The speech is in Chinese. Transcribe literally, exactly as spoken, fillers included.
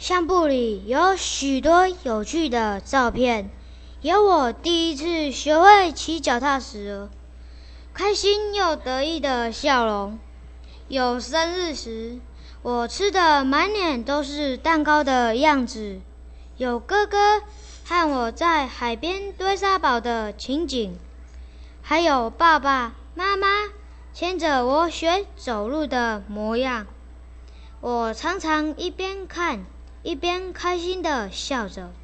相簿里有许多有趣的照片，有我第一次学会骑脚踏时开心又得意的笑容，有生日时我吃的满脸都是蛋糕的样子，有哥哥和我在海边堆沙堡的情景，还有爸爸妈妈牵着我学走路的模样。我常常一边看一边开心地笑着。